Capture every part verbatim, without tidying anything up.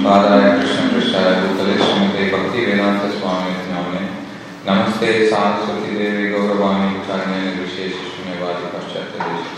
बादाय कृष्ण पृष्ठाय भूतले श्रीमते भक्ति वेदांत स्वामी नामे नमस्ते सारस्वती देवी गौरवाणी विचारणे निर्विशेष शून्यवादी पाश्चात्य देश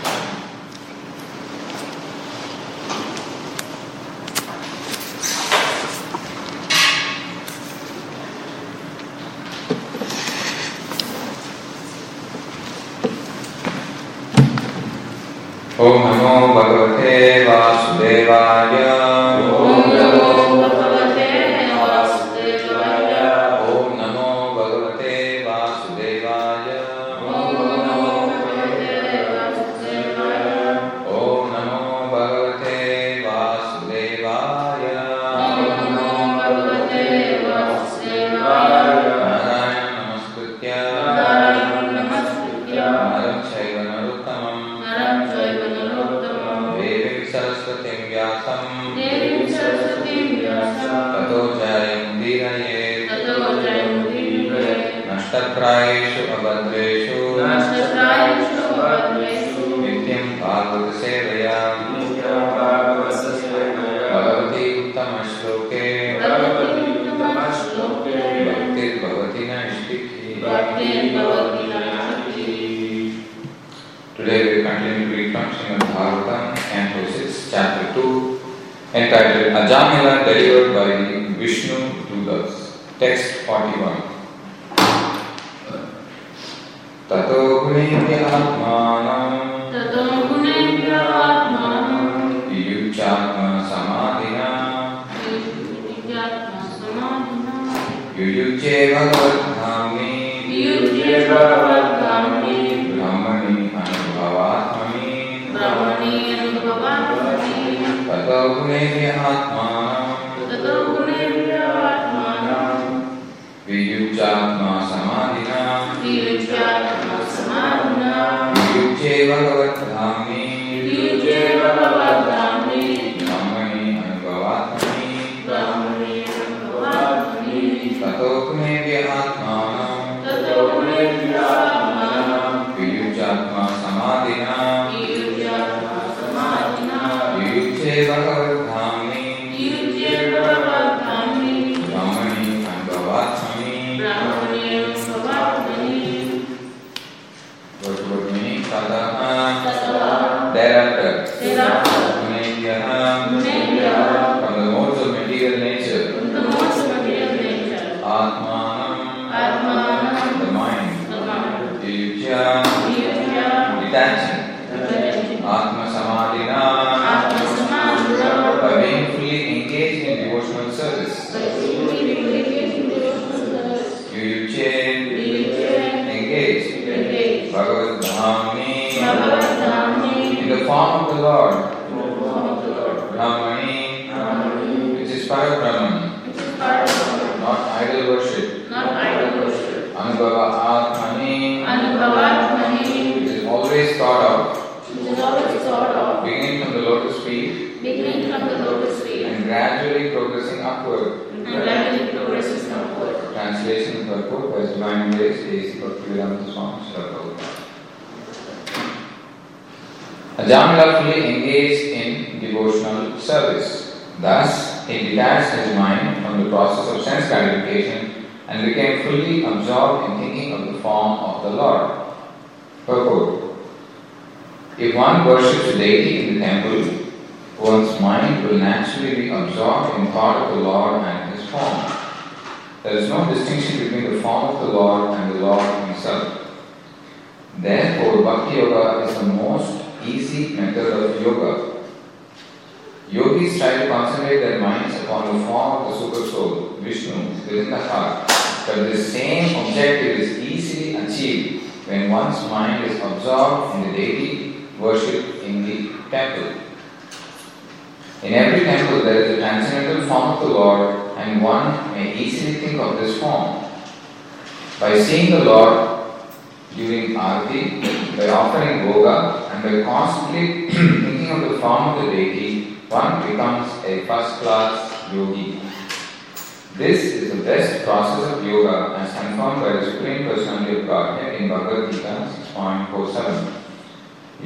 ओम नमो भगवते वासुदेवाय ओम नमो भगवते वासुदेवाय ओम नमो भगवते वासुदेवाय ओम नमो भगवते वासुदेवाय ओम नमो भगवते वासुदेवाय ओम नमो भगवते वासुदेवाय नारायण नमस्कृत्य नारायण नमस्कृत्य नरं चैव नरोत्तमं नरं चैव सरस्वतीं व्यासं देवीं सरस्वतीं व्यासं ततो जयमुदीरयेत् ततो जयमुदीरयेत् नष्टप्रायेषु अभद्रेषु नष्टप्रायेषु अभद्रेषु नित्यं भागवतसेवया नित्यं भागवतसेवया Bhagwati उत्तमश्लोके Bhagwati उत्तमश्लोके भक्तिर्भवति नैष्टिकी भक्तिर्भवति नैष्टिकी. Today we continue to read from Srimad Bhagavatam, Canto six, Chapter two, entitled Ajamila delivered by Vishnu Dudas. Text forty-one. Tato gunebhya atmanam Tato gunebhya atmanam Yuyuchatma samadhina Yuyuchatma samadhina Yuyuche bhagavadhamni Yuyuche bhagavadhamni Brahmani anubhavatmani Brahmani anubhavatmani Tato gunebhya atmanam Tato gunebhya atmanam Viyuchatma samadhina Viyuchatma samadhina Viyuche bhagavadhamni Viyuche bhagavadhamni Brahmani anubhavatmani Brahmani anubhavatmani Tato gunebhya atmanam Tato gunebhya atmanam Viyuchatma samadhina Viyuchatma samadhina Viyuche bhagavadhamni Viyuche bhagavadhamni Brahmani anubhavatmani Brahmani anubhavatmani. Word to word meaning. Tadaha Tadaha Thereafter Thereafter Gunebhyaha Gunebhyaha From the modes of material nature From the modes of material nature Atmanam Atmanam The mind The mind Viyuchya Viyuchya Detaching Detaching Atma Samadhina Atma Samadhina By being fully engaged in devotional service By being fully engaged in devotional service Viyuche Viyuche Engaged Engaged Bhagavadhamni Bhagavadhamni In the form of the Lord In the form of the Lord Brahmani Brahmani Which is Parabrahman Which is Parabrahman Not idol worship Not idol worship Anubhava Atmani Anubhavatmani Which is always thought of Which is always thought of Beginning from the lotus feet Beginning from the lotus feet And gradually progressing upward And gradually progressing upward. Translation of the book by His Divine Grace A C Bhaktivedanta Swami Srila Prabhupada. Ajamila fully engaged in devotional service. Thus, he detached his mind from the process of sense gratification and became fully absorbed in thinking of the form of the Lord. Purport. If one worships a deity in the temple, one's mind will naturally be absorbed in thought of the Lord and His form. There is no distinction between the form of the Lord and the Lord Himself. Therefore, Bhakti Yoga is the most easy method of yoga. Yogis try to concentrate their minds upon the form of the Super Soul, Vishnu, within the heart. But this same objective is easily achieved when one's mind is absorbed in the deity worshipped in the temple. In every temple there is a transcendental form of the Lord, and one may easily think of this form. By seeing the Lord during Arati, by offering Bhoga, and by constantly thinking of the form of the deity, one becomes a first-class yogi. This is the best process of yoga as confirmed by the Supreme Personality of Godhead in Bhagavad Gita six point four seven.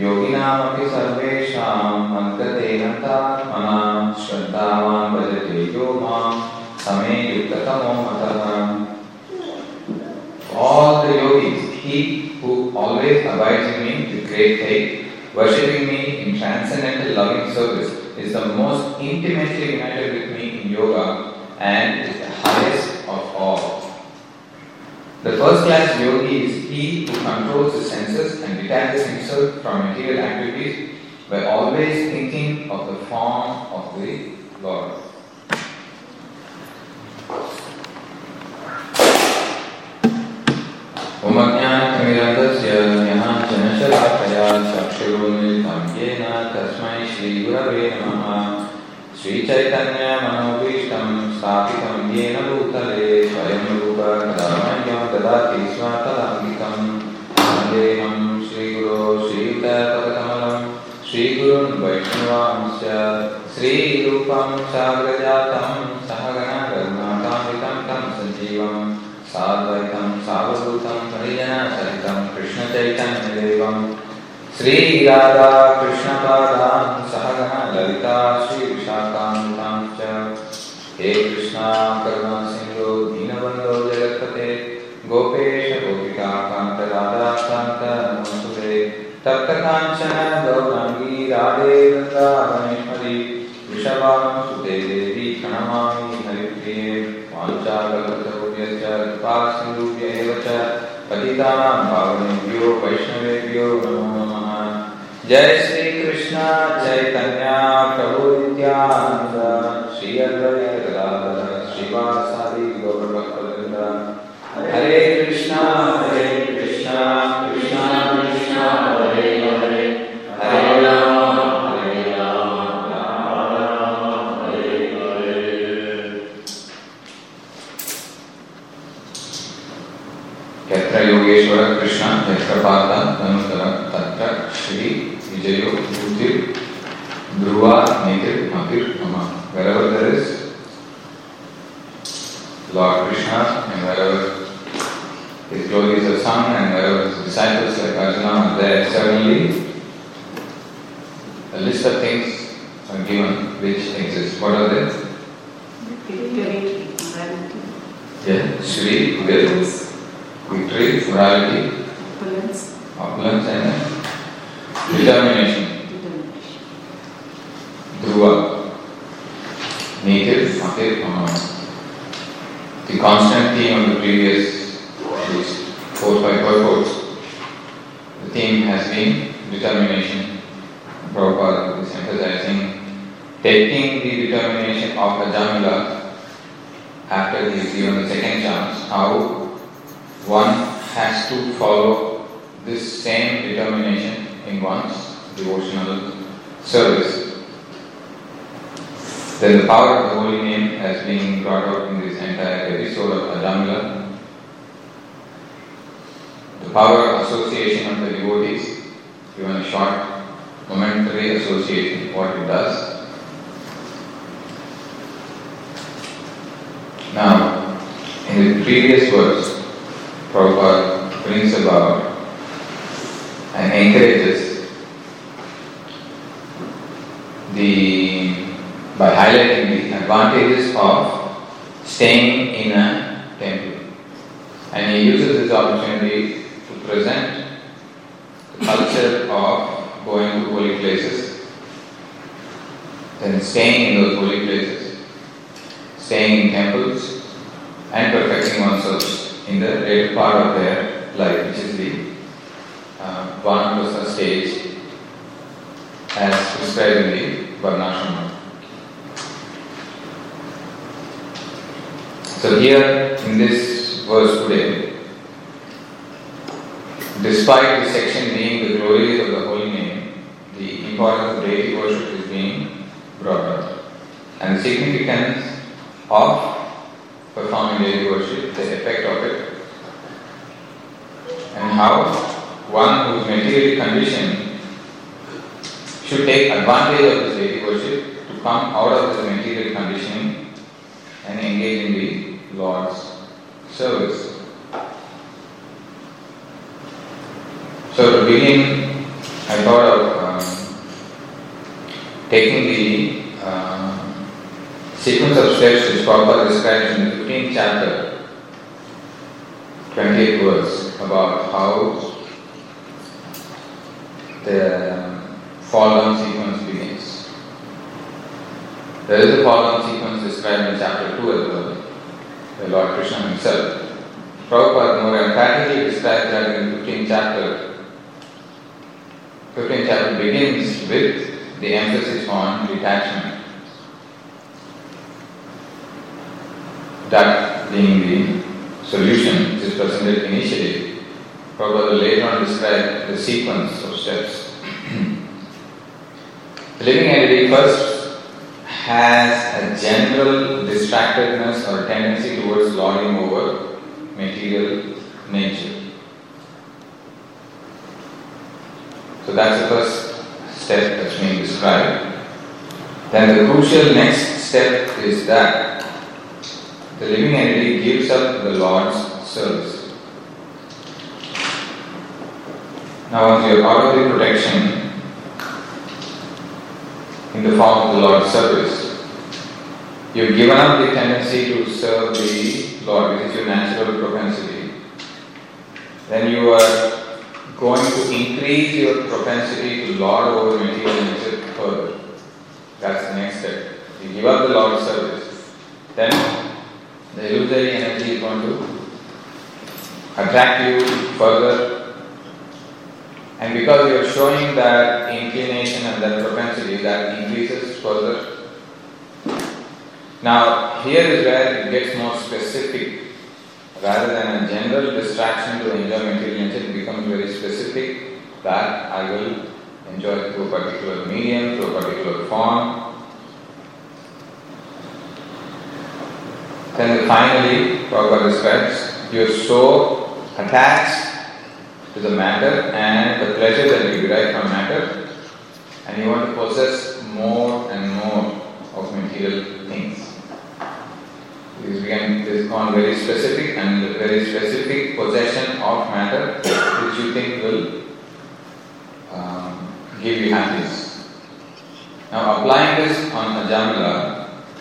Yoginam api sarvesham mantatena tatmana shraddhavan bhajate Yo Mam Same Yuktatamo Mataha. All the yogis, he who always abides in me with great faith, worshipping me in transcendental loving service, is the most intimately united with me in yoga and is the highest of all. The first class yogi is he who controls the senses and detaches himself from material activities by always thinking of the form of the Lord. Om Ajnana-Timirandasya Jnana Shalakaya Chakshurunmilitam Yena Tasmai Shri Gurave Namaha. Sri Chaitanya Manobhishtam Sthapitam Yena Bhutale Swayam Rupa Kadamayam Dadati Swatalamgikam Vandeham Shri Guru Shri Yuta Padakamalam Shri Gurun Vaishnavamsya Shri Rupam Sagrajatam Sahagana Garganatamritam Tam Sanjeevam Sadvaitam Savadhutam Parijana Saritam Krishna Chaitanya Devam Sri Radha Krishna Padam Sahagana Lalita Shri Vishakam Cha He Krishna Karuna Sindhu Dinabandho Jagatpate Gopesha Gopika Kanta Radha Kanta Namaste Tapta Kanchana Gaurangi Radhe Vrindavaneshwari Vishabham Sute Devi Pranamami Haripriye Vancha Bhagavatabhyascha Kripa Sindhubhya Evacha Patitanam Pavanebhyo Vaishnavebhyo Namo Namaha. Jai Shri Krishna Chaitanya Prabhu Nityananda Shri Advaita Gadadhara Srivasadi Gaura Bhaktivinoda. Hare Krishna Hare Krishna Krishna Krishna Hare Hare Hare Rama Hare Rama Rama Rama Hare Hare. Yatra Yogeshwara Krishna Yatra Pada Tanutara Tatra Shri Vijayo Bhutir Dhruva Netir Mapir Mama. Wherever there is Lord Krishna and wherever his glories are sung and wherever his disciples like Arjuna are there, certainly a list of things are given which exist. What are they? Victory, morality. Yeah, Shri, will, victory, morality, Opulence. opulence and determination. Determination. Dhruva, native, Matir, Mama. The constant theme of the previous at least four or five purports, the theme has been determination. Prabhupada is emphasizing taking the determination of Ajamila after he is given the second chance, how one has to follow this same determination in one's devotional service. Then the power of the holy name has been brought out in this entire episode of Ajamila. The power of association of the devotees, given a short momentary association, what it does. Now, in the previous verse, Prabhupada brings about and encourages the, by highlighting the advantages of staying in a temple. And he uses this opportunity to present the culture of going to holy places, then staying in those holy places, staying in temples, and perfecting oneself in the later part of their life, which is the uh, Vanaprastha stage as prescribed in the Varnashrama. So here in this verse today, despite this section being the glories of the holy name, the importance of deity worship is being brought up. And the significance of performing deity worship, the effect of it, and how one who is materially conditioned should take advantage of this deity worship to come out of this material conditioning and engage in the Lord's service. So to begin, I thought of um, taking the uh, sequence of steps which Prabhupada describes in the fifteenth chapter, twentieth verse, about how the fall down sequence begins. There is a fall down sequence described in chapter two as well, by Lord Krishna himself. Prabhupada more emphatically describes that in the fifteenth chapter. fifteenth chapter begins with the emphasis on detachment. That being the solution which is presented initially. Prabhupada later on described the sequence of steps. The living entity first has a general distractedness or tendency towards lording over material nature. So that's the first step that's being described. Then the crucial next step is that the living entity gives up the Lord's service. Now once you are out of the protection in the form of the Lord's service, you have given up the tendency to serve the Lord, which is your natural propensity. Then you are going to increase your propensity to lord over material nature further. That's the next step. You give up the Lord's service. Then the illusory energy is going to attract you further, and because you are showing that inclination and that propensity, that increases further. Now, here is where it gets more specific. Rather than a general distraction to enjoy material nature, it becomes very specific that I will enjoy through a particular medium, through a particular form. Then finally, Prabhupada describes, you are so attached to the matter and the pleasure that you derive from matter, and you want to possess more and more of material things. This became this gone very specific and very specific possession of matter which you think will um, give you happiness. Now applying this on Ajamila,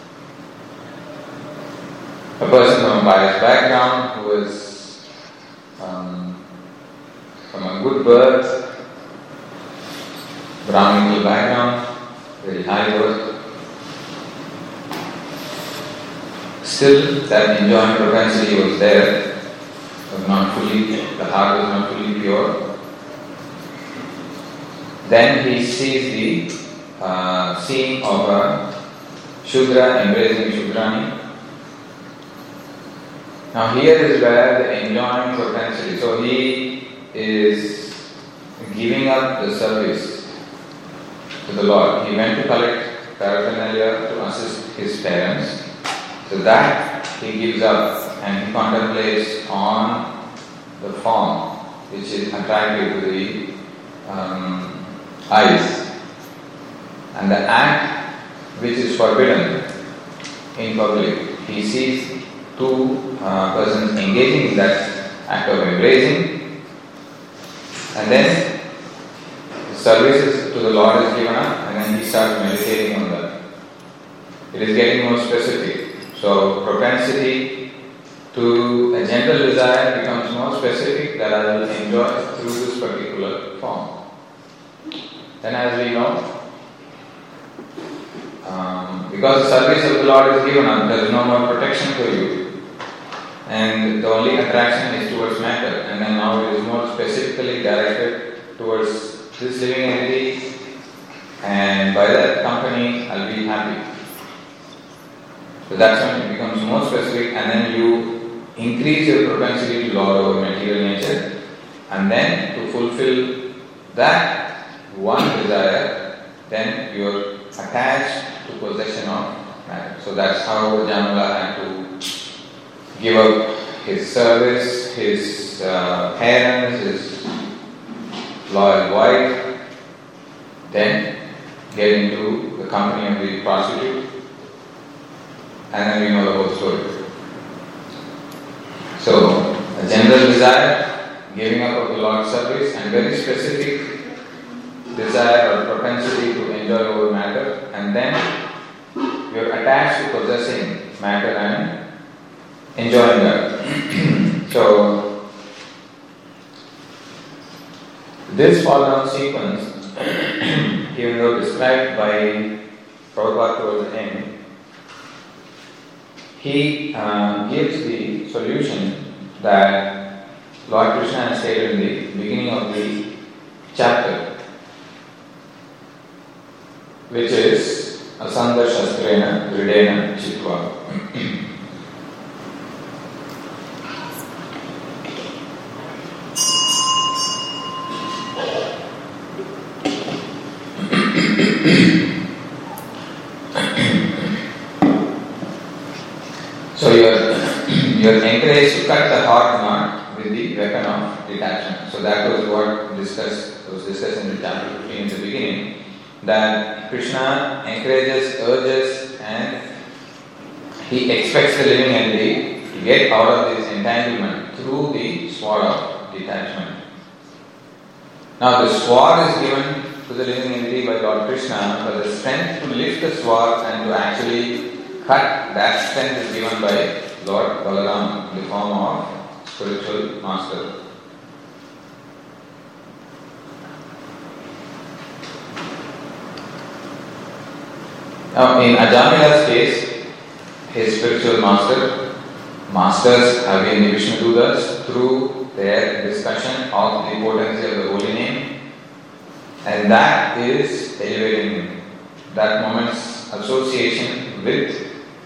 a person from a pious background who is um, from a good birth, Brahminical background, very high birth, still that enjoying propensity was there, was not fully, the heart was not fully pure. Then he sees the uh, scene of a Shudra embracing Shudrani. Now here is where the enjoying propensity, so he is giving up the service to the Lord. He went to collect paraphernalia to assist his parents. So that he gives up and he contemplates on the form which is attractive to the um, eyes, and the act which is forbidden in public. He sees two uh, persons engaging in that act of embracing, and then the services to the Lord is given up, and then he starts meditating on that. It is getting more specific. So propensity to a general desire becomes more specific that I will enjoy through this particular form. Then as we know, um, because the service of the Lord is given up, there is no more protection for you. And the only attraction is towards matter, and then now it is more specifically directed towards this living entity, and by that company I'll be happy. So that's when it becomes more specific, and then you increase your propensity to lord over material nature, and then to fulfill that one desire, then you are attached to possession of matter. So that's how Jamala had to give up his service, his uh, parents, his loyal wife, then get into the company of the prostitute, and then we know the whole story. So, a general desire, giving up of the Lord's service, and very specific desire or propensity to enjoy over matter, and then your attached to possessing matter and enjoying that. So, this fall down sequence, even though described by Prabhupada towards the end, he uh, gives the solution that Lord Krishna has stated in the beginning of the chapter, which is Asanga Shastrena Ridena Chitva. So you are, you are encouraged to cut the hard knot with the weapon of detachment. So that was what discussed, was discussed in the chapter fifteen in the beginning, that Krishna encourages, urges, and he expects the living entity to get out of this entanglement through the sword of detachment. Now the sword is given to the living entity by Lord Krishna, but the strength to lift the sword and to actually cut, that strength is given by Lord Balaram in the form of spiritual master. Now in Ajamila's case, his spiritual master, masters have been the Vishnudutas through their discussion of the potency of the holy name, and that is elevating him. That moment's association with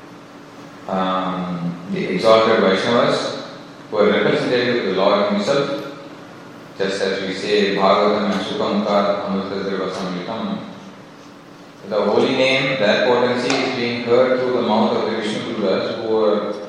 um, the exalted Vaishnavas who are representative of the Lord himself, just as we say Bhagavatam and Sukamkar Amrita Samritam. The holy name, that potency is being heard through the mouth of the Vishnudutas who are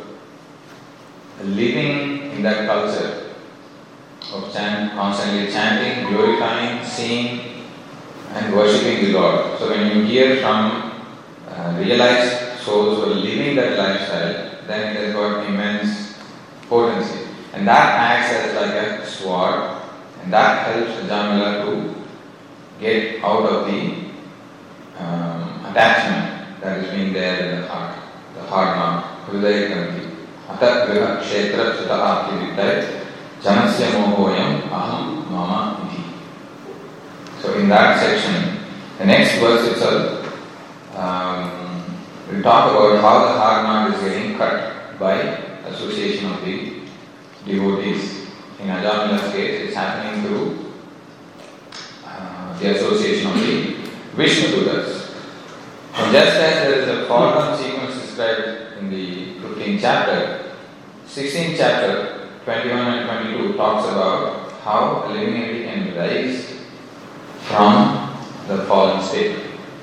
living in that culture of chant, constantly chanting, glorifying, singing and worshipping the Lord. So when you hear from uh, realized souls who are living that lifestyle, then it has got immense potency. And that acts as like a sword, and that helps Ajamila to get out of the um, attachment that has been there in the heart, the heart knot, Hridaya Granthi. Atat Griha Kshetra Sutta Aapti Vidyai Janasya Mohoyam Aham Mama Iti. So in that section, the next verse itself, um, we talk about how the heart knot is getting cut by association of the devotees. In Ajamila's case, it's happening through uh, the association of the Vishnudutas. And just as there is a fall-down sequence described in the fifteenth chapter, sixteenth chapter, twenty-one and twenty-two talks about how a living entity can rise from the fallen state.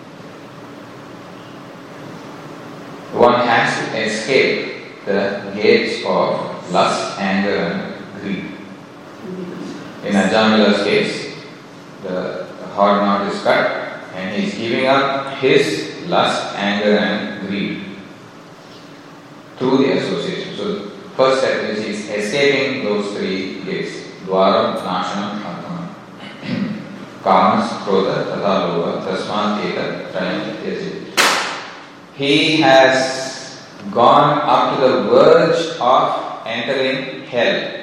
One has to escape the gates of lust, anger and greed. In Ajamila's case, the, the hard knot is cut and he is giving up his lust, anger and greed through the association. So the first step is he is escaping those three gates. Dwaram, Nashanam, Atmanam. Kamas, Krodha, Tatha Lova, Tasmat, Eta, Trayam, Tyaji. He has gone up to the verge of entering hell.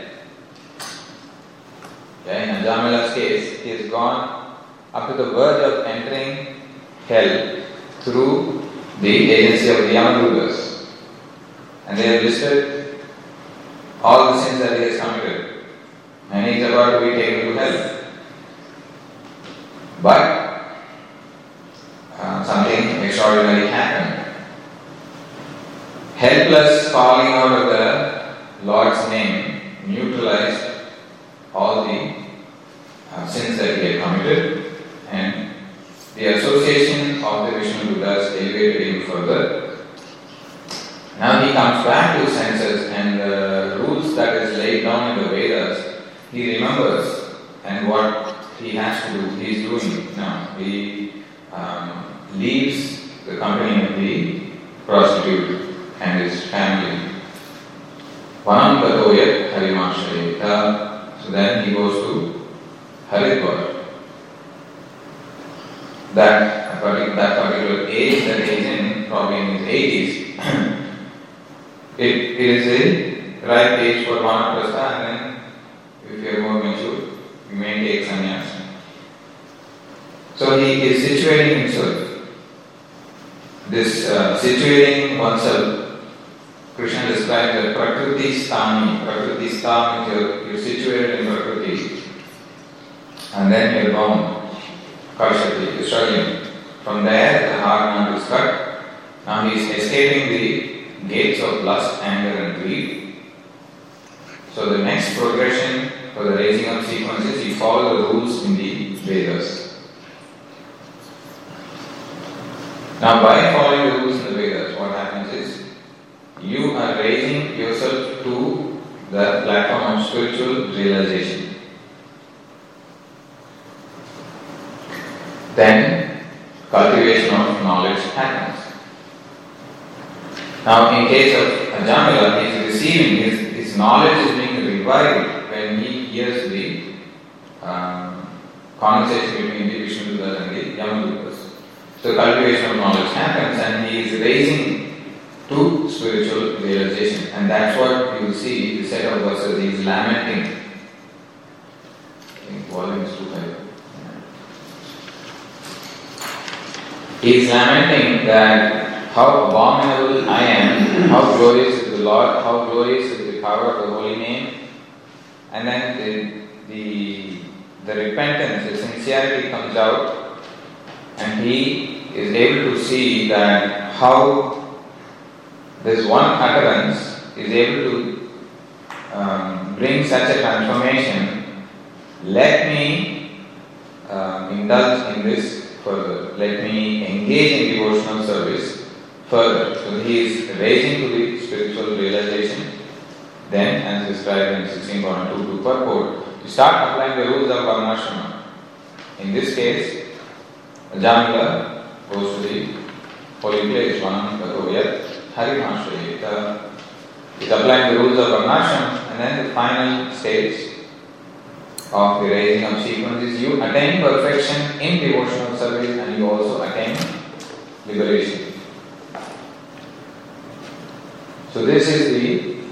Okay, in Ajamila's case, he has gone up to the verge of entering hell through the agency of the Yamadutas. And they have listed all the sins that he has committed. And he is about to be taken to hell. But uh, something extraordinary happened. Helpless falling out of the Lord's name neutralized all the uh, sins that he had committed, and the association of the Vishnudutas elevated him further. Now he comes back to his senses, and the rules that is laid down in the Vedas, he remembers, and what he has to do, he is doing now. He um, leaves the company of the prostitute and his family. Vanam Gatoyat Harimashayita. So then he goes to Haridwar. That, that particular age that he is in, probably in his eighties. it, it is the right age for vanaprastha, and then if you are more mature, you may take sannyas. So he is situating himself. This uh, situating oneself, Krishna describes as Prakriti Sthani. Prakriti Sthani means you're, you're situated in Prakriti. And then you're bound. Karshati, you're struggling. From there, the heart knot is cut. Now he is escaping the gates of lust, anger and greed. So the next progression for the raising up sequence is he follows the rules in the Vedas. Now by following the rules in the Vedas, what happens is you are raising yourself to the platform of spiritual realization. Then cultivation of knowledge happens. Now in case of Ajamila, he is receiving, his, his knowledge is being revived when he hears the um, conversation between the Vishnudutas and the Yamadutas. So cultivation of knowledge happens and he is raising to spiritual realization. And that's what you will see, the set of verses, he is lamenting. I think volume is too high. He is lamenting that how abominable I am, how glorious is the Lord, how glorious is the power of the holy name. And then the, the, the repentance, the sincerity comes out. And he is able to see that how this one utterance is able to um, bring such a transformation. Let me um, indulge in this further. Let me engage in devotional service further. So he is raising to the spiritual realization. Then, as described in sixteen point two two purport, you start applying the rules of Varnashrama. In this case, Ajamila goes to the holy place, Vanam Tato Harimashayeta. Is applying the rules of Varnashram, and then the final stage of the raising of sequence is you attain perfection in devotional service and you also attain liberation. So this is the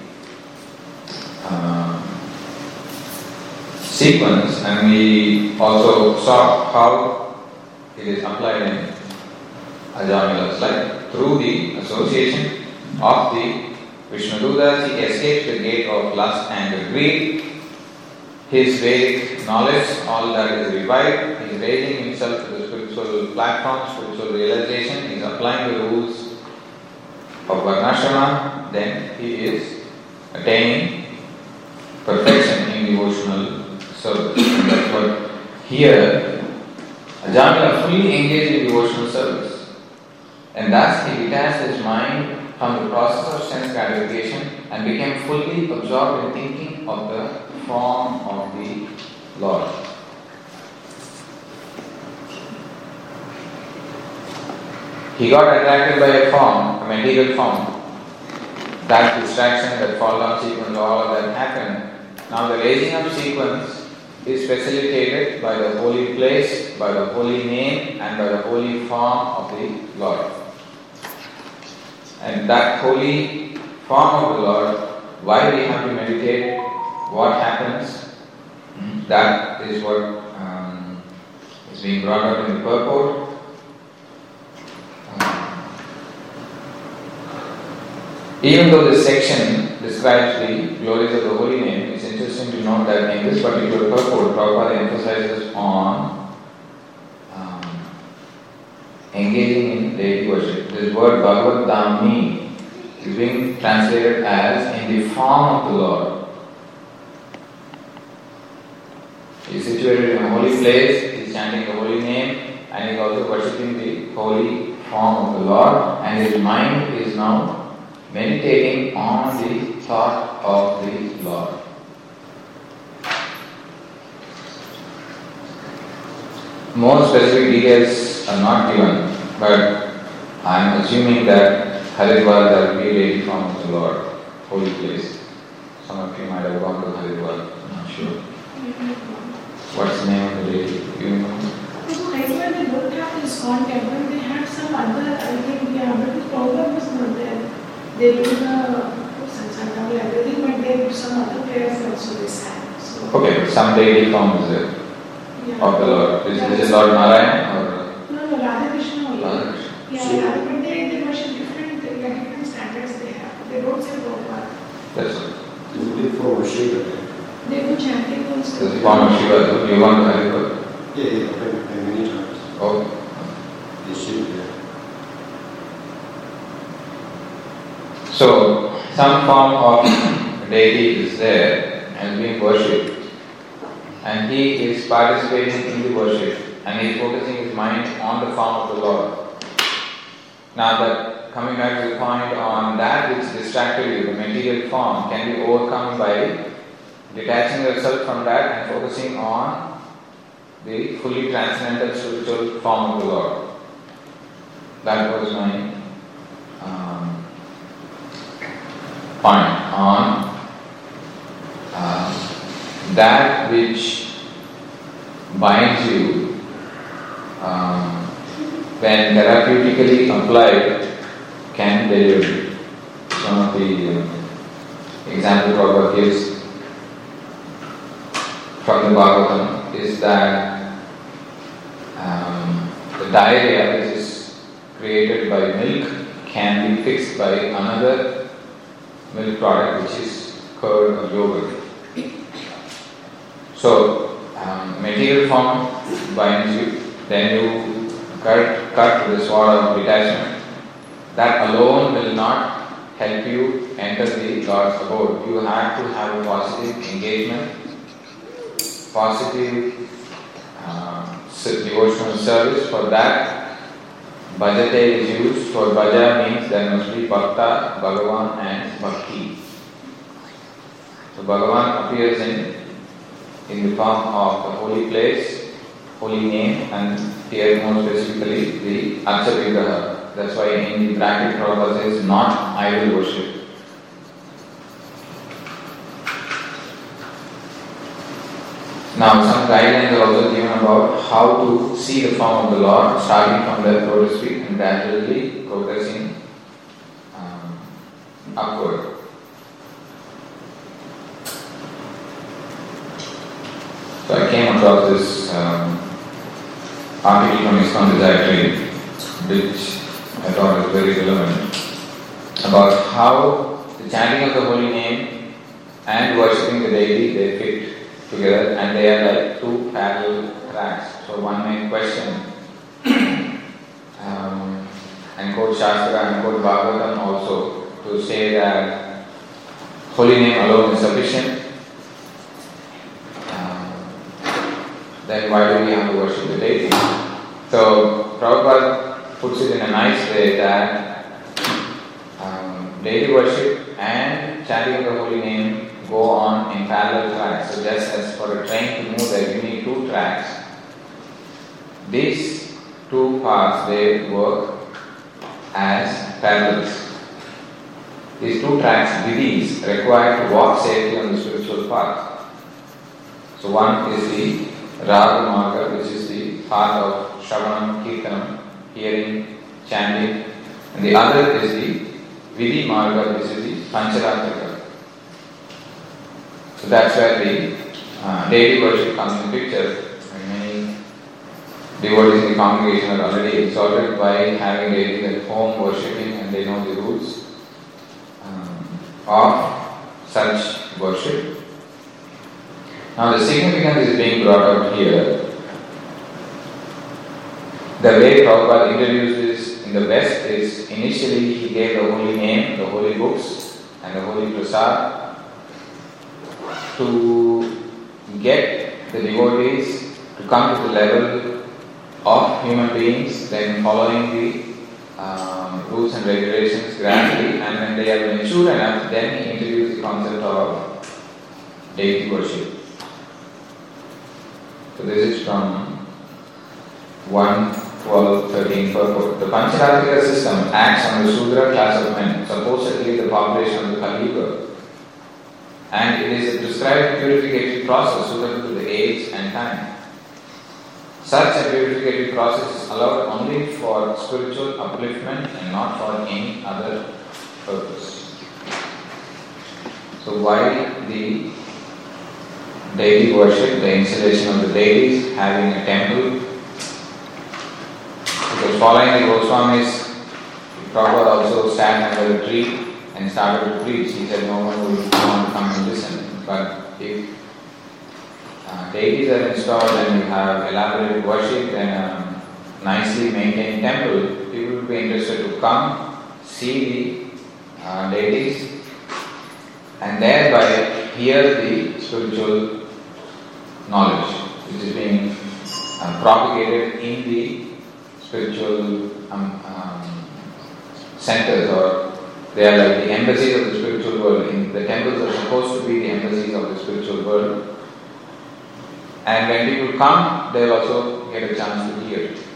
uh, sequence, and we also saw how it is applied in Ajamila's life. Through the association of the Vishnudutas, he escapes the gate of lust and greed. His Vedic knowledge, all that is revived. He is raising himself to the spiritual platform, spiritual realization. He is applying the rules of Varnashrama. Then he is attaining perfection in devotional service. And that's what here Ajamila fully engaged in devotional service, and thus he detached his mind from the process of sense gratification and became fully absorbed in thinking of the form of the Lord. He got attracted by a form, a material form. That distraction, that fall down sequence, all of that happened. Now the raising up sequence is facilitated by the holy place, by the holy name and by the holy form of the Lord. And that holy form of the Lord, why we have to meditate, what happens, that is what um, is being brought up in the purport. Even though this section describes the glories of the holy name, it's interesting to note that in this particular purport, Prabhupada emphasizes on um, engaging in deity worship. This word Bhagavad Dhammi is being translated as in the form of the Lord. He is situated in a holy place, he is chanting the holy name, and he is also worshipping the holy form of the Lord, and his mind is now meditating on the thought of the Lord. More specific details are not given, but I am assuming that Haridwar there will be a deity form of the Lord, holy place. Some of you might have gone to Haridwar, I'm not sure. What's the name of the deity? You know? So Haridwar, they don't have this ISKCON temple, they have some other, I think, yeah, but the problem is not They do the Sansana everything, but they do some other prayers also they sang. So, Okay, some deity form is there yeah. of the Lord. Is, is it Lord Narayan or No, no, Radha Krishna only. Radha Krishna? Yeah, So- yeah, but they, they worship different, they have different standards they have. They don't say Prabhupada. That's it. It's a big form of Shiva. They do chanting also. That's the form of Shiva. Do you want to have it? Yeah, yeah, I've been there many times. Oh. They Shiva there. So, some form of deity is there and being worshipped, and he is participating in the worship and he is focusing his mind on the form of the Lord. Now, that coming back to the point on that which distracted you, the material form, can be overcome by detaching yourself from that and focusing on the fully transcendental spiritual form of the Lord. That was my um, point on uh, that which binds you um, when therapeutically applied can deliver you. Some of the uh, example Prabhupada gives from the Bhagavatam is that um, the diarrhea which is created by milk can be fixed by another milk product which is curd or yogurt. So, um, material form binds you, then you cut, cut with the sword of detachment. That alone will not help you enter the Lord's abode. You have to have a positive engagement, positive uh, devotional service. For that, bhajate is used. For bhaja means there must be bhakta, Bhagavan and bhakti. So Bhagavan appears in in the form of the holy place, holy name, and here more specifically the Archa Vigraha. That's why in the bracket Prabhupada says not idol worship. Now some guidelines are also given about how to see the form of the Lord, starting from the lotus feet and gradually progressing um, upward. So I came across this um, article from ISKCON Desire Train, which I thought was very relevant, about how the chanting of the holy name and worshipping the deity, they fit together and they are like two parallel tracks. So one may question um, and quote Shastra and quote Bhagavatam also to say that holy name alone is sufficient. Then why do we have to worship the deity? So Prabhupada puts it in a nice way that um, deity worship and chanting of the holy name go on in parallel tracks. So just as for a train to move there, you need two tracks. These two paths, they work as parallels. These two tracks, vidhis, require to walk safely on the spiritual path. So one is the Raga Marga, which is the path of Shravanam, Kirtanam, hearing, chanting, and the other is the Vidhi Marga, which is the Pancharatrika. So that's where the uh, deity worship comes in picture. And many devotees in the congregation are already exalted by having deities at home worshipping, and they know the rules um, of such worship. Now the significance is being brought out here. The way Prabhupada introduced this in the West is initially he gave the holy name, the holy books and the holy prasad to get the devotees to come to the level of human beings, then following the um, rules and regulations gradually, and when they are mature enough, then he introduced the concept of deity worship. So this is from one twelve thirteen purport. The Pancharatrika system acts on the Shudra class of men, supposedly the population of the Kali Yuga, and it is a prescribed purificatory process suitable to the age and time. Such a purificatory process is allowed only for spiritual upliftment and not for any other purpose. So why the deity worship, the installation of the deities, having a temple? Because following the Goswamis, Prabhupada also sat under a tree and started to preach. He said no one would want to come and listen. But if uh, deities are installed and you have elaborate worship and a nicely maintained temple, people will be interested to come, see the uh, deities, and thereby hear the spiritual knowledge which is being uh, propagated in the spiritual um, um, centers, or they are like the embassies of the spiritual world. In the temples are supposed to be the embassies of the spiritual world. And when people come, they will also get a chance to hear it.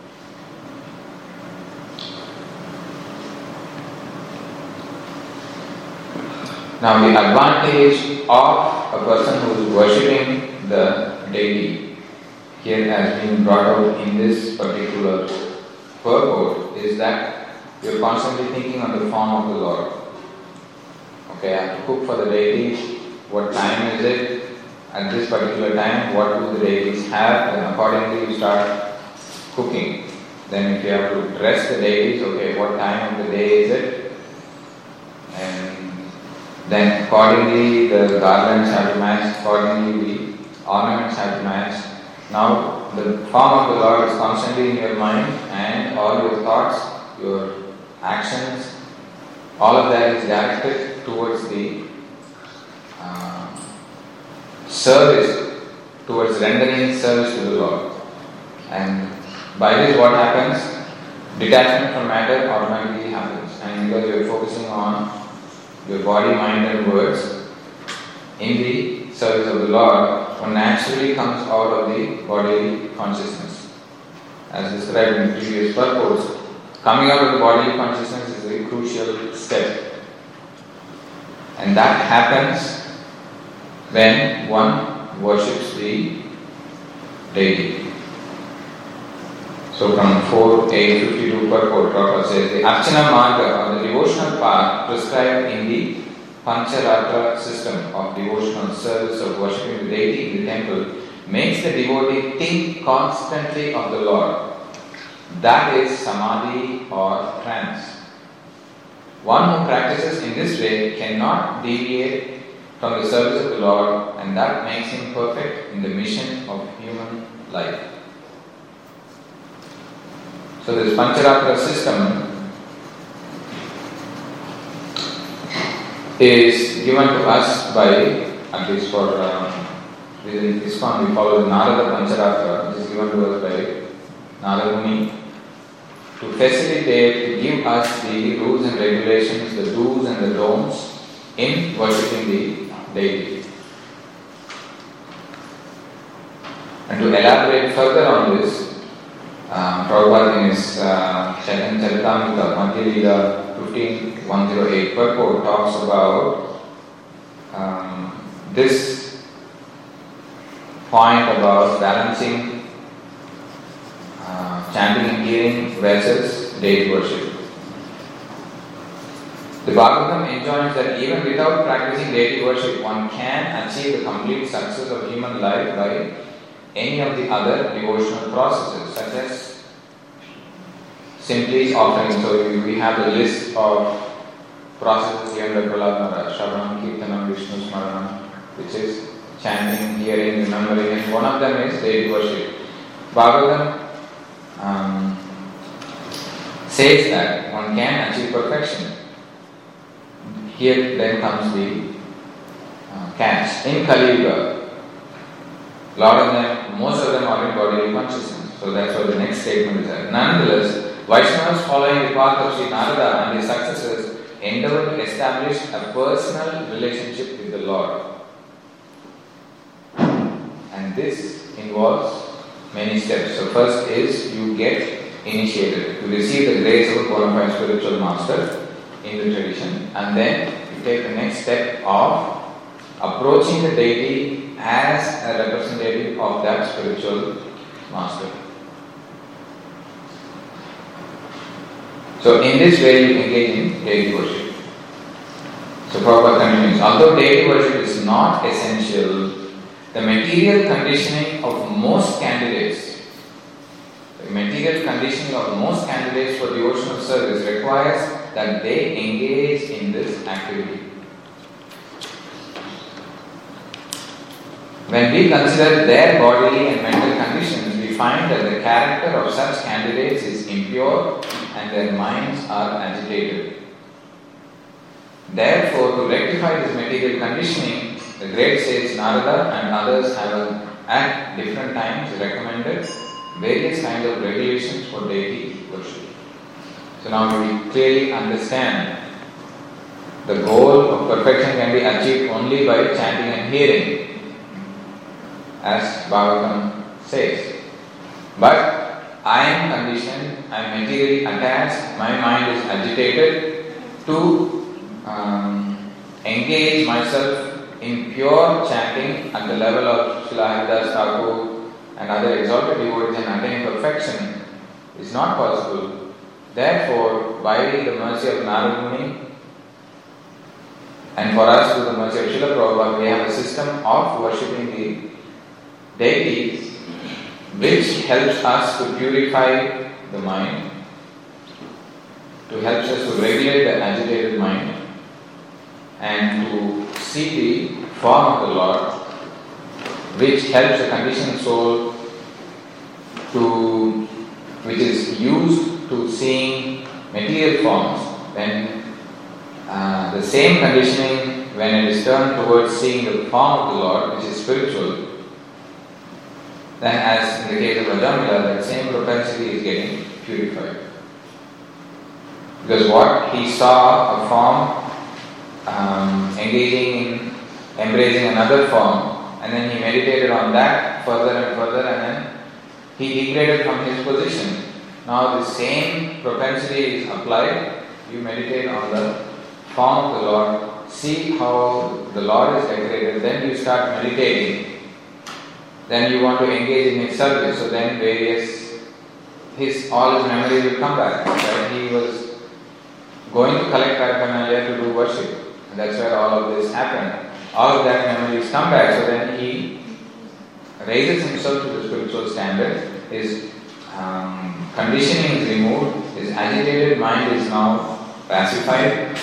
Now the advantage of a person who is worshipping the deity here has been brought out in this particular purport is that you are constantly thinking on the form of the Lord. Okay, I have to cook for the deities. What time is it? At this particular time, what do the deities have? Then accordingly you start cooking. Then if you have to dress the deities, okay, what time of the day is it? And then accordingly the garlands have to match, accordingly the ornaments have to match. Now the form of the Lord is constantly in your mind, and all your thoughts, your actions, all of that is directed towards the uh, service, towards rendering service to the Lord. And by this what happens? Detachment from matter automatically happens. And because you are focusing on your body, mind and words in the service of the Lord, one naturally comes out of the bodily consciousness. As described in previous purports, coming out of the bodily consciousness is a crucial step. And that happens when one worships the deity. So from four eight fifty-two purport, Prabhupada says, the Archana Marga, or the devotional path prescribed in the Pancharatra system of devotional service of worshipping the deity in the temple, makes the devotee think constantly of the Lord. That is samadhi or trance. One who practices in this way cannot deviate from the service of the Lord, and that makes him perfect in the mission of human life. So this Pancharatra system is given to us by, at least for um, within ISKCON, we follow the Narada Pancharatra, which is given to us by Narada Muni, to facilitate, to give us the rules and regulations, the do's and the don'ts in worshipping the deity. And to elaborate further on this, um, Prabhupada in his uh, Chaitanya Charitamrita, Madhya Leela fifteen one oh eight purport talks about um, this point about balancing uh, chanting and hearing versus deity worship. The Bhagavatam enjoins that even without practicing deity worship, one can achieve the complete success of human life by any of the other devotional processes, such as simply offering. So we have a list of processes here in the Prahlad Maharaj, Shravanam, Kirtanam, Vishnu Smaranam, which is chanting, hearing, remembering, and one of them is deity worship. Bhagavatam um, says that one can achieve perfection. Here then comes the uh, catch. In Kali Yuga, a lot of them, most of them are in bodily consciousness. So that's what the next statement is that. Nonetheless, Vaishnavas following the path of Sri Narada and his successors endeavor to establish a personal relationship with the Lord. And this involves many steps. So first is you get initiated. You receive the grace of a bona fide spiritual master in the tradition, and then you take the next step of approaching the deity as a representative of that spiritual master. So in this way you engage in deity worship. So Prabhupada continues, although deity worship is not essential, the material conditioning of most candidates, the material conditioning of most candidates for devotional service requires that they engage in this activity. When we consider their bodily and mental conditions, we find that the character of such candidates is impure and their minds are agitated. Therefore, to rectify this material conditioning, the great sage Narada and others have at different times recommended various kinds of regulations for deity worship. So now we clearly understand the goal of perfection can be achieved only by chanting and hearing, as Bhagavatam says. But I am conditioned, I am materially attached, my mind is agitated to um, engage myself in pure chanting at the level of Srila Haridas Thakur and other exalted devotees and attain perfection is not possible. Therefore, by the mercy of Narada Muni and for us through the mercy of Srila Prabhupada, we have a system of worshipping the deities which helps us to purify the mind, to helps us to regulate the agitated mind and to see the form of the Lord, which helps the conditioned soul to, which is used to seeing material forms. When uh, the same conditioning, when it is turned towards seeing the form of the Lord, which is spiritual, then as in the case of Ajamila, that same propensity is getting purified. Because what he saw, a form, um, engaging in embracing another form, and then he meditated on that further and further, and then he degraded from his position. Now the same propensity is applied. You meditate on the form of the Lord, see how the Lord is decorated, then you start meditating. Then you want to engage in his service, so then various, his, all his memories will come back. Right? He was going to collect paraphernalia to do worship. And that's where all of this happened. All of that memories come back, so then he raises himself to the spiritual standard. His um, conditioning is removed, his agitated mind is now pacified,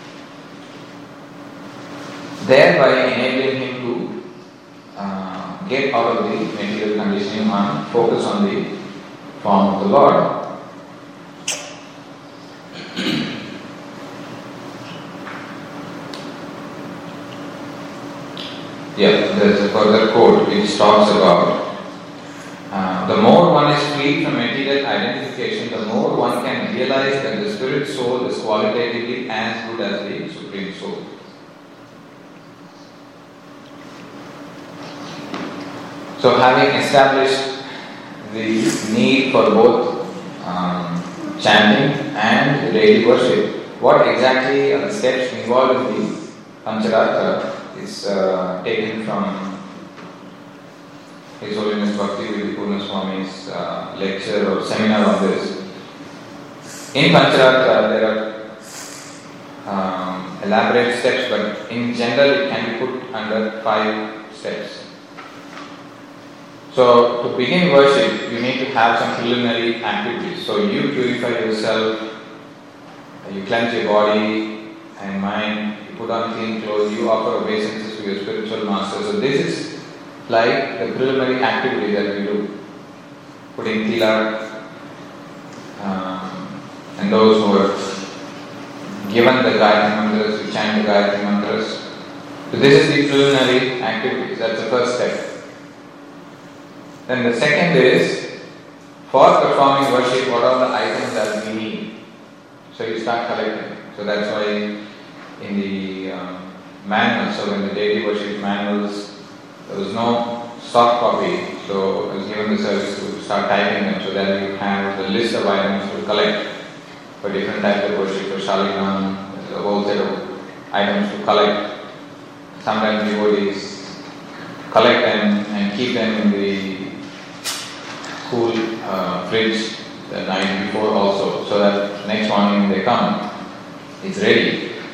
thereby enabling him to uh, get out of the material conditioning and focus on the form of the Lord. Yeah, there's a further quote which talks about uh, the more one is free from material identification, the more one can realize that the spirit soul is qualitatively as good as the Supreme Soul. So having established the need for both um, chanting and deity worship, what exactly are the steps involved in the Pancharattra is uh, taken from His Holiness Bhakti Purna Swami's uh, lecture or seminar on this. In Pancharattra there are um, elaborate steps, but in general it can be put under five steps. So to begin worship, you need to have some preliminary activities. So you purify yourself, you cleanse your body and mind, you put on clean clothes, you offer obeisances to your spiritual master. So this is like the preliminary activity that we do. Putting tilak, um, and those who are given the Gayatri Mantras, who chant the Gayatri Mantras. So this is the preliminary activities, that's the first step. Then the second is, for performing worship, what are the items that we need? So you start collecting. So that's why in the um, manuals, so in the daily worship manuals, there was no soft copy. So I was given the service to start typing them, so that you have the list of items to collect for different types of worship. For Shaligram, there's a whole set of items to collect. Sometimes devotees collect them and keep them in the cool uh, fridge the night before also, so that next morning when they come, it's ready.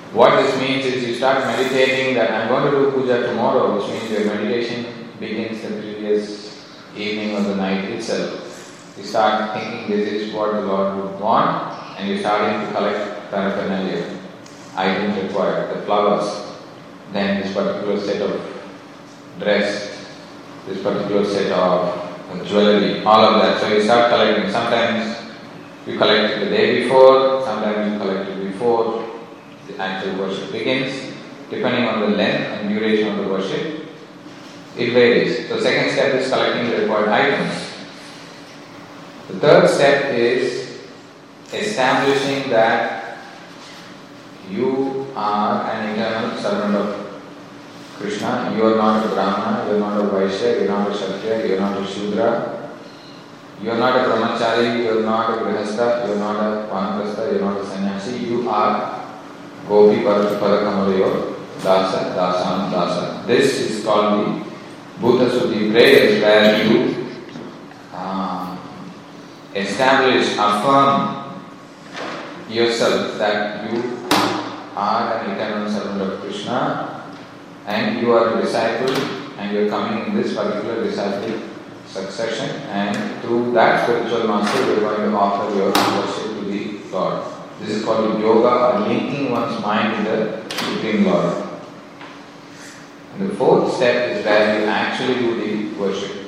What this means is you start meditating that I'm going to do puja tomorrow, which means your meditation begins the previous evening or the night itself. You start thinking this is what the Lord would want, and you're starting to collect paraphernalia, items required, the flowers, then this particular set of dress, this particular set of jewelry, all of that. So you start collecting. Sometimes you collect it the day before, sometimes you collect it before the actual worship begins, depending on the length and duration of the worship. It varies. So second step is collecting the required items. The third step is establishing that you are an eternal servant of Krishna. You are not a Brahmana, you are not a Vaishya, you are not a Kshatriya, you are not a Shudra, you are not a Brahmachari, you are not a Grihastha, you are not a Vanaprastha, you are not a Sannyasi. You are Gopi Parakamalayo Dasa, Dasan, Dasa. This is called the Bhuta Suddhi prayers, where you uh, establish, affirm yourself that you are an eternal servant of Krishna and you are a disciple and you are coming in this particular disciple succession, and through that spiritual master you are going to offer your worship to the Lord. This is called yoga, or linking one's mind with the Supreme Lord. And the fourth step is where you actually do the worship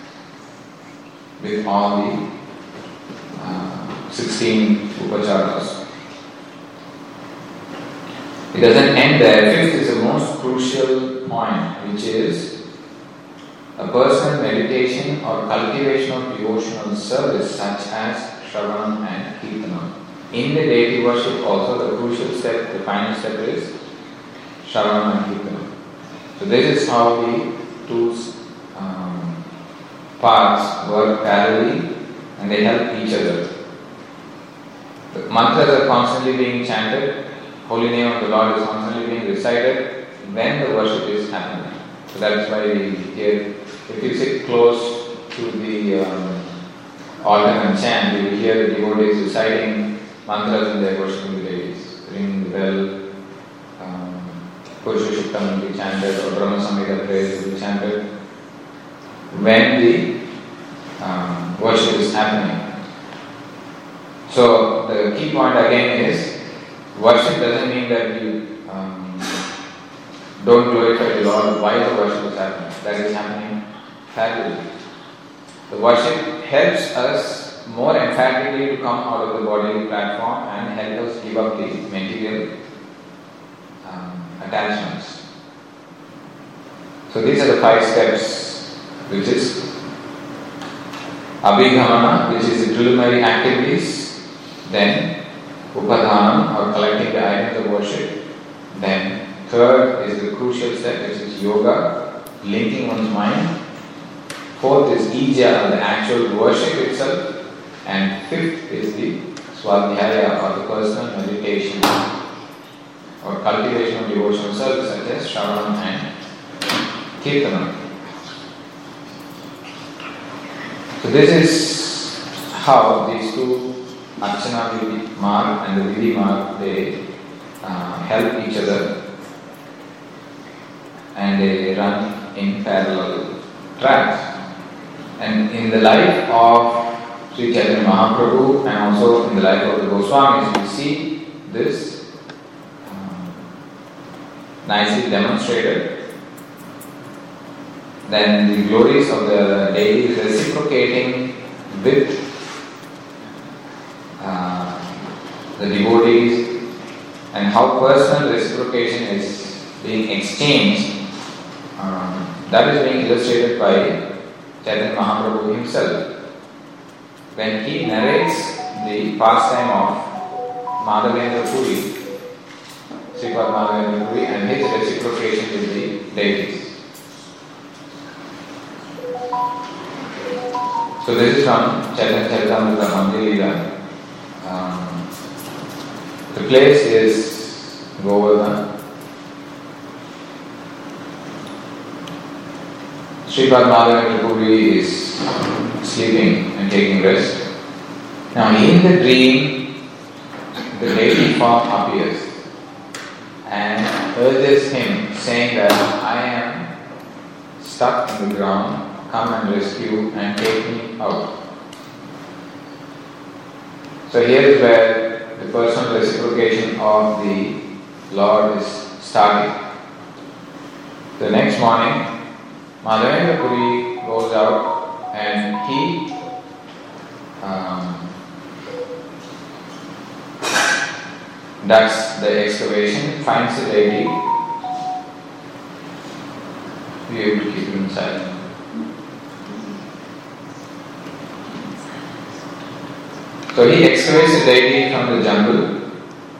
with all the uh, sixteen upacharas. It doesn't end there. Fifth is the most crucial point, which is a personal meditation or cultivation of devotional service such as Shravanam and Kirtanam. In the deity worship also the crucial step, the final step is Shravanam and Kirtanam. So this is how the two um, parts work parallelly and they help each other. The mantras are constantly being chanted, holy name of the Lord is constantly being recited when the worship is happening. So that's why we hear, if you sit close to the um, altar and chant, you will hear the devotees reciting mantras and they are worshipping the deities, ringing the bell, um, Purusha Shuktam will be chanted, or Brahma Samhita prayers will be chanted when the um, worship is happening. So the key point again is, worship doesn't mean that you um, don't glorify the Lord while the worship is happening. That is happening parallelly. The worship helps us more emphatically to come out of the bodily platform and help us give up the material um, attachments. So these are the five steps, which is Abhigamana, which is the preliminary activities, then Upadhanam, or collecting the items of worship, then third is the crucial step, which is yoga, linking one's mind. Fourth is Ija, the actual worship itself. And fifth is the Swadhyaya, or the personal meditation or cultivation of devotional service such as Shravanam and Kirtanam. So this is how these two, Archana Vidhi Marg and the Vidhi Marg, they uh, help each other and they run in parallel tracks. And in the life of Sri Chaitanya Mahaprabhu and also in the life of the Goswamis, we see this um, nicely demonstrated. Then the glories of the deities reciprocating with uh, the devotees, and how personal reciprocation is being exchanged. Um, that is being illustrated by Chaitanya Mahaprabhu himself when he narrates the pastime of Madhavendra Puri, Sripad Madhavendra Puri, and his reciprocation with the deities. So this is from Chaitanya Charitamrita Manjari. Um, the place is Govardhan. Sripad Madhavendra Puri is sleeping and taking rest. Now in the dream, the deity form appears. and urges him, saying that I am stuck in the ground, come and rescue and take me out. So here is where the personal reciprocation of the Lord is starting. The next morning, Madhavendra Puri goes out and he um, does the excavation, finds the deity. We have to keep it inside. So he excavates the deity from the jungle.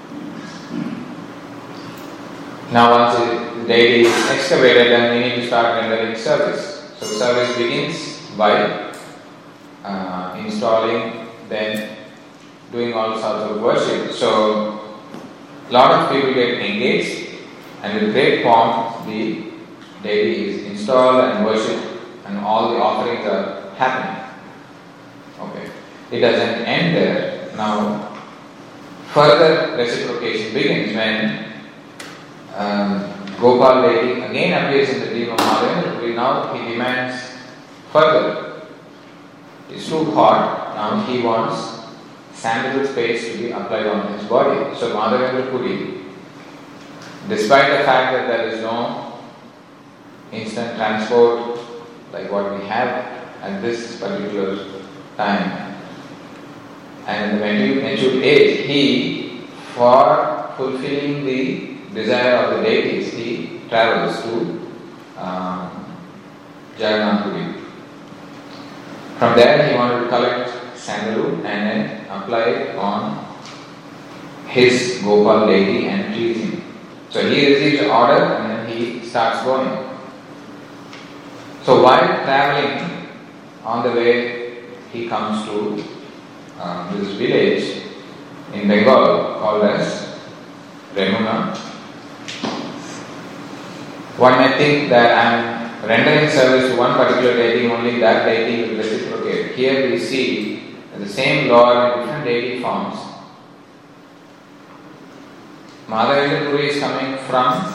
Now once the deity is excavated, then we need to start rendering service. So service begins by uh, installing, then doing all sorts of worship. So a lot of people get engaged, and with great pomp the deity is installed and worshipped, and all the offerings are happening. Okay. It doesn't end there. Now, further reciprocation begins when um, Gopal deity again appears in the dream of Madhavendra Puri. Now he demands further. It's too hot. Now he wants sandalwood paste to be applied on his body. So Madhavendra Puri, despite the fact that there is no instant transport like what we have at this particular time, and in the mature, mature age, he, for fulfilling the desire of the deities, he travels to um, Jagannath Puri. From there, he wanted to collect sandalwood and then apply it on his Gopal deity and please him. So he receives the order and then he starts going. So while traveling on the way, he comes to Um, this village in Bengal called as Remuna. One may think that I am rendering service to one particular deity, only that deity will reciprocate. Here we see that the same Lord in different deity forms. Madhavendra Puri is coming from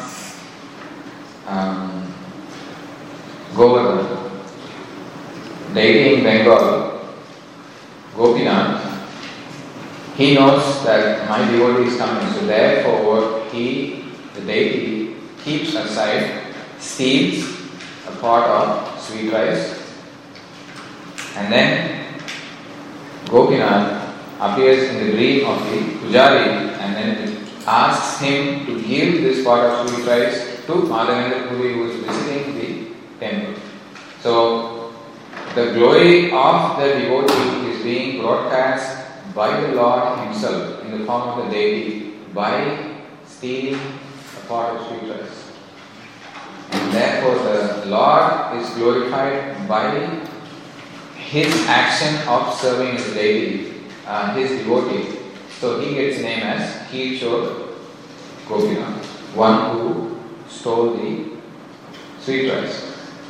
um, Govardhan, deity in Bengal. Gopinath, he knows that my devotee is coming, so therefore he, the deity, keeps aside, steals a pot of sweet rice, and then Gopinath appears in the dream of the Pujari and then asks him to give this pot of sweet rice to Madhavendra Puri, who is visiting the temple. So the glory of the devotee is being broadcast by the Lord himself in the form of the deity by stealing a pot of sweet rice. And therefore the Lord is glorified by his action of serving his deity, uh, his devotee. So he gets named as Kirshor Gopinath, one who stole the sweet rice.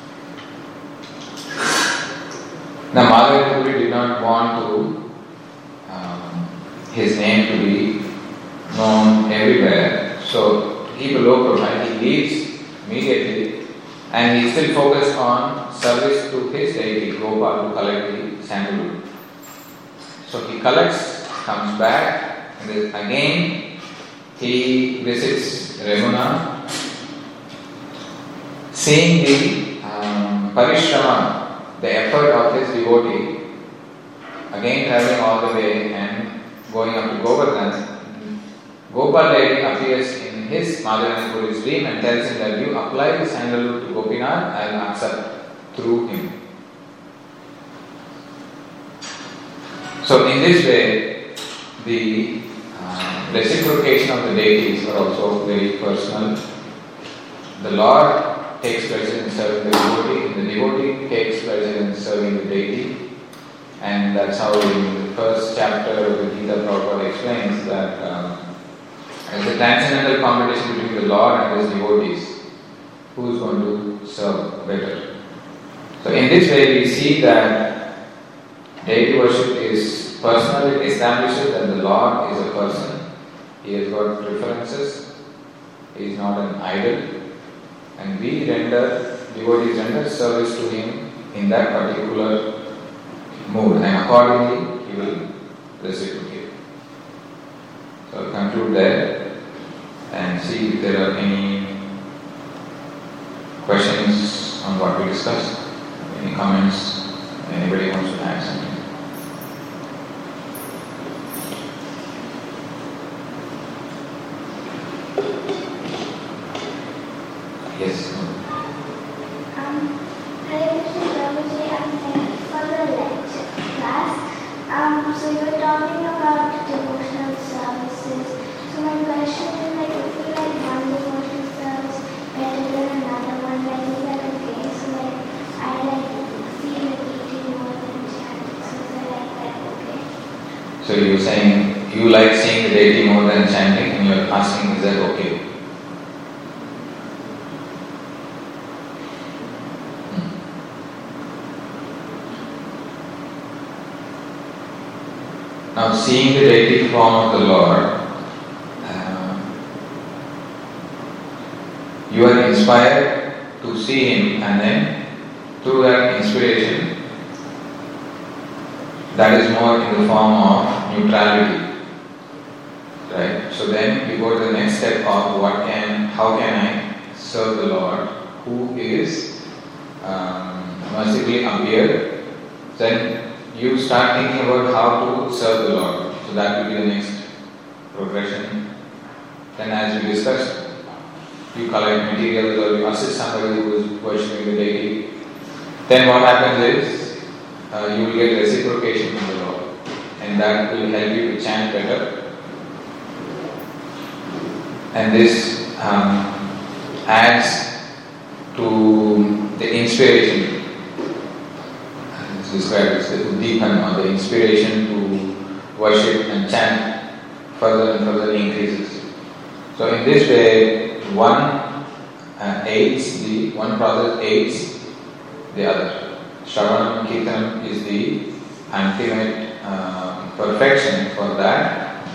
Now Madhavendra Puri did not want to um, his name to be known everywhere. So to keep a low profile, he leaves immediately and he still focused on service to his deity Gopal to collect the sandalwood. So he collects, comes back, and then again he visits Remuna, seeing the um, parishrama, the effort of his devotee, again traveling all the way and going up to Govardhan. Gopal deity appears in his Madhavendra Puri's dream and tells him that you apply the sandalwood to Gopinath, I will accept through him. So in this way, the uh, reciprocation of the deities are also very personal. The Lord takes pleasure in serving the devotee, and the devotee takes pleasure in serving the deity. And that's how in the first chapter of the Gita Prabhupada explains that um, as a transcendental competition between the Lord and his devotees, who is going to serve better. So in this way we see that deity worship is personal. It establishes that the Lord is a person. He has got preferences. He is not an idol. And we render, devotees render service to him in that particular mood, and accordingly he will reciprocate. So I'll conclude there and see if there are any questions on what we discussed, any comments, anybody wants to add something. Yes. Um, Hare Krishna Prabhuji, I'm thank you for the lecture class. Um, so you were talking about devotional services. So my question is, like, if you like one devotional service better than another one, like, is that okay? So like, I like feel the deity more than chanting. So is that like that okay? So you're saying you like seeing the deity more than chanting, and you're asking, is that okay? Now, seeing the deity form of the Lord, uh, you are inspired to see him, and then through that inspiration, that is more in the form of neutrality, right? So then you go to the next step of what can, how can I serve the Lord, who is um, mercifully appeared. Then you start thinking about how to serve the Lord. So that will be the next progression. Then, as we discussed, you collect materials or you assist somebody who is worshipping the deity. Then what happens is, uh, you will get reciprocation from the Lord, and that will help you to chant better. And this um, adds to the inspiration. It's described as the uddipan, or the inspiration to worship and chant further and further increases. So in this way, one uh, aids the one process aids the other. Shravanam Kirtanam is the ultimate uh, perfection for that.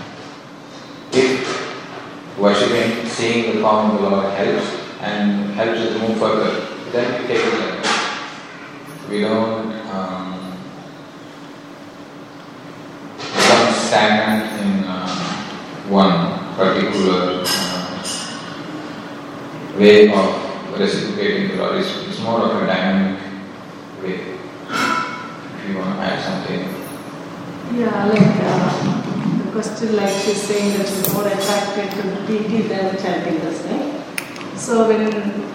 If worshipping, seeing the form of the Lord helps and helps us move further, then we take it like that. We don't um, become stagnant in uh, one particular uh, way of reciprocating the Lord. It's, it's more of a dynamic way. If you want to add something. Yeah, like uh, the question, like she's saying that she's more attracted to the deity than chanting us, right? So when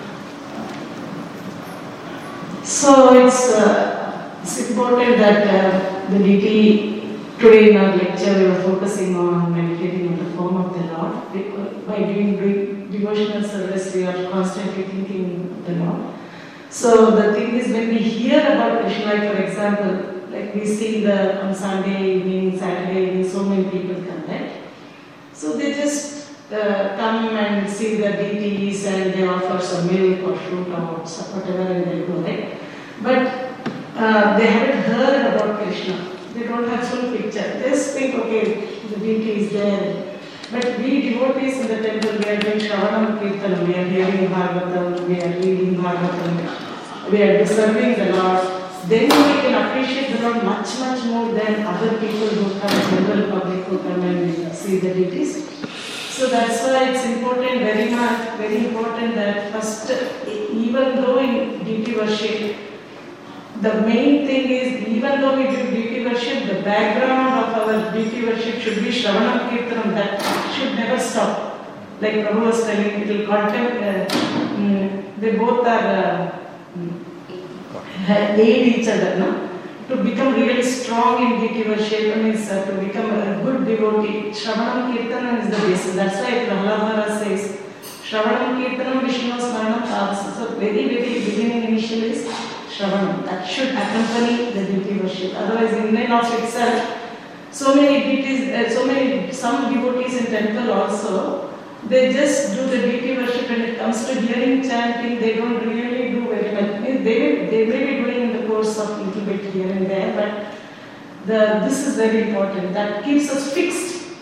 so it's uh, it's important that uh, the deity, today in our lecture we were focusing on meditating on the form of the Lord. By doing, doing devotional service, we are constantly thinking of the Lord. So the thing is, when we hear about Krishna, like for example, like we see the on Sunday evening, Saturday evening, so many people come, right? So they just uh, come and see the deities and they offer some milk or fruit or whatever and they go, right? But uh, they haven't heard about Krishna. They don't have full picture. They just think, okay, the deity is there. But we devotees in the temple, we are doing Shravanam Kirtanam, we are hearing Bhagavatam, we are reading Bhagavatam, we are serving the Lord. Then we can appreciate the Lord much, much more than other people who come, general public who come and see the deities. So that's why it's important, very much, very important that first, even though in deity worship, the main thing is, even though we do deity worship, the background of our deity worship should be Shravanam Kirtanam. That should never stop. Like Prabhu was telling, it will content, uh, mm, they both are uh, mm, aid each other, no? To become really strong in deity worship means uh, to become a good devotee. Shravanam Kirtanam is the basis. That's why Prahlad says, Shravanam Kirtanam Vishnu Smaranam Tavasa. So very, very beginning initial is Shravanam. That should accompany the deity worship. Otherwise, in and of itself, so many deities, uh, so many, some devotees in temple also, they just do the deity worship. When it comes to hearing chanting, they don't really do very much. They may, they may be doing in the course of little bit here and there, but the, this is very important. That keeps us fixed.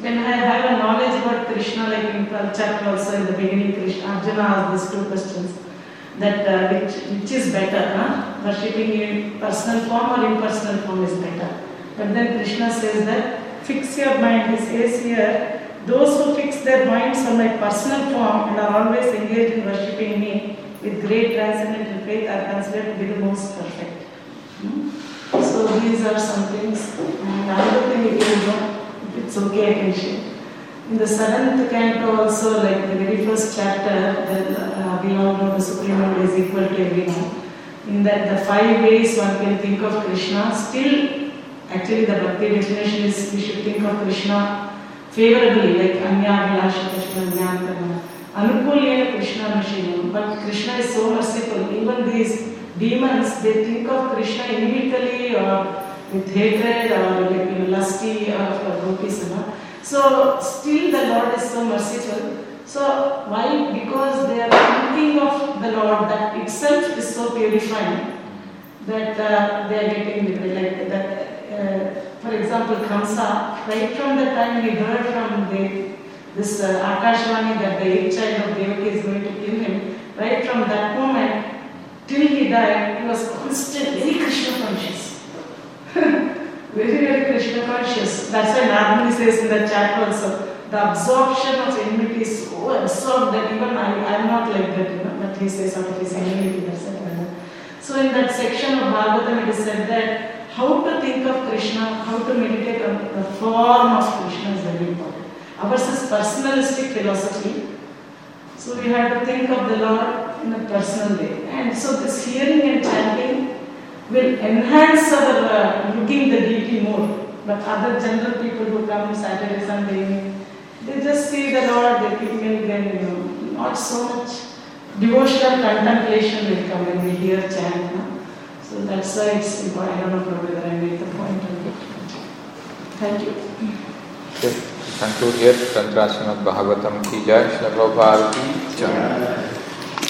when I have a knowledge about Krishna, like in twelfth chapter also in the beginning, Krishna, Arjuna asked these two questions, that uh, which, which is better, huh? Worshipping in personal form or impersonal form is better. But then Krishna says that, fix your mind, he says here, those who fix their minds on my personal form and are always engaged in worshipping me with great transcendental faith are considered to be the most perfect. Hmm? So these are some things. And another thing, if you know, if it's okay, I can share. In the seventh canto also, like the very first chapter, the, uh, we all know the Supreme Lord is equal to everyone. In that the five ways one can think of Krishna, still, actually the Bhakti definition is we should think of Krishna favorably, like Anya Vilasha Krishna Jnana Anukulyena Krishna Mashinam. But Krishna is so merciful. Even these demons, they think of Krishna inimically or with hatred or like you know, lusty or for gopis. So still the Lord is so merciful. So why? Because they are thinking of the Lord, that itself is so purifying that uh, they are getting liberated. Like that. Uh, for example, Kamsa, right from the time he heard from the, this uh, Akashvani that the eighth child of Devaki is going to kill him, right from that moment till he died, he was constantly very Krishna conscious. very, very Krishna conscious. That's why Narmani says in the chapter also, the absorption of enmity is so absorbed that even I am not like that, you know, but he says out of his enmity, that's it. So in that section of Bhagavatam it is said that how to think of Krishna, how to meditate on the form of Krishna is very important. Ours is personalistic philosophy. So we have to think of the Lord in a personal way. And so this hearing and chanting will enhance our uh, looking the deity more. But other general people who come Saturday, Sunday, they just see the Lord, they keep milk, then you know, not so much devotional contemplation will come when we hear chant. No? So that's why it's important. I don't know whether I made the point or not. Thank you. Okay. Conclude here. Tantra Srimad Bhagavatam ki jai. Shri Prabhupada ki jai.